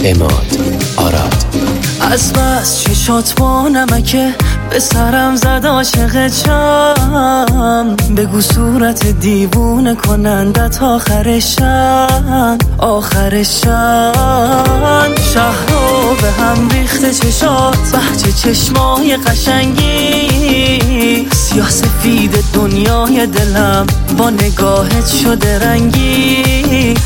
عماد آراد. از بس چشات با نمکه به سرم زد عاشق چم، بگو صورت دیوونه کنندت آخرشن شهرو به هم ریخته چشات، بهجه چشمای قشنگی، سیاه سفید دنیای دلم با نگاهت شده رنگی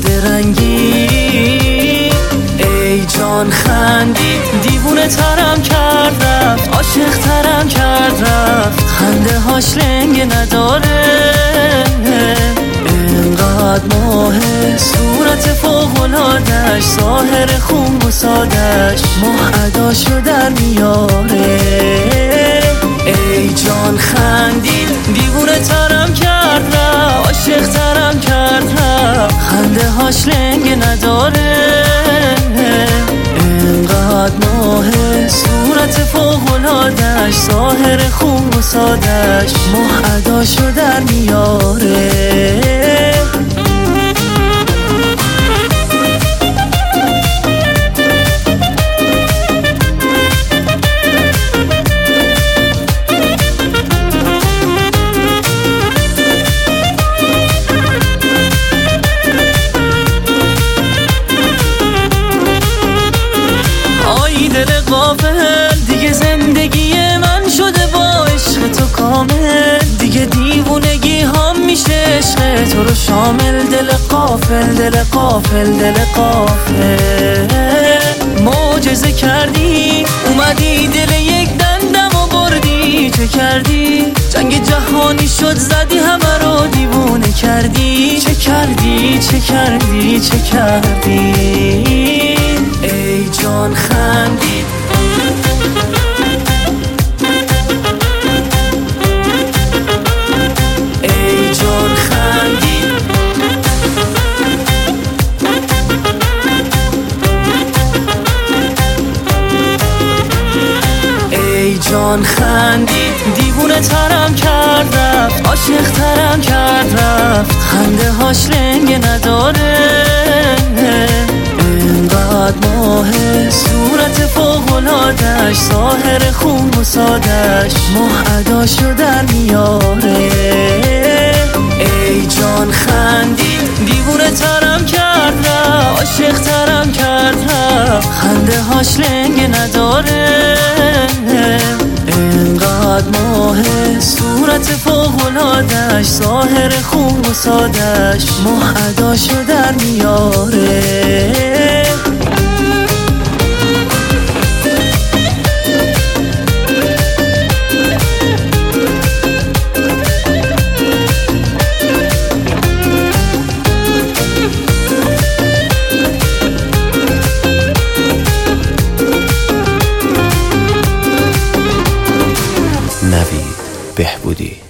ای جان خندید دیوونه ترم کرد رفت، عاشق ترم کرد رفت، خنده هاش لنگ نداره اینقدر ماهه، صورت فوق‌العاده‌اش، ظاهر خوب و سادش، ماه اداشو در میاره. ای جان خندید دیوونه ترم کرد رفت، عاشق ترم کرد رفت، خنده هاش لنگ نداره اینقدر ماهه، صورت فوق‌العاده‌اش، ظاهر خوب و سادش، ماه اداشو در میاره. دل غافل دیگه زندگی من شده با عشق تو کامل، دیگه دیوونگی هم میشه عشق تو رو شامل، دل غافل معجزه کردی، اومدی دل یک دندم و بردی، چه کردی؟ جنگ جهانی شد زدی همه رو دیوونه کردی، چه کردی ای جان خندید ای جان خندید ای جان خندید دیوونه ترم کرد رفت، عاشق ترم کرد رفت، خنده هاش لنگ نداره اینقدر ماهه، صورت فوق‌العاده‌اش، ظاهر خوب و سادش، ماه اداشو در میاره. ای جان خندید دیوونه ترم کرد رفت، عاشق ترم کرد رفت، خنده هاش لنگ نداره اینقدر ماهه، صورت فوق‌العاده‌اش، ظاهر خوب و سادش، ماه اداشو در میاره. نوید بهبودی.